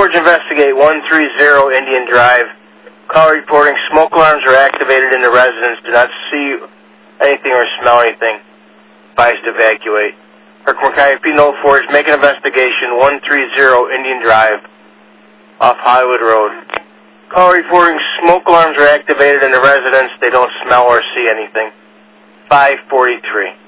Forge investigate 130 Indian Drive. Call reporting smoke alarms are activated in the residence. Do not see anything or smell anything. Advised to evacuate. Herkimer County Penal Forge, make an investigation 130 Indian Drive off Hollywood Road. Call reporting smoke alarms are activated in the residence. They don't smell or see anything. 543.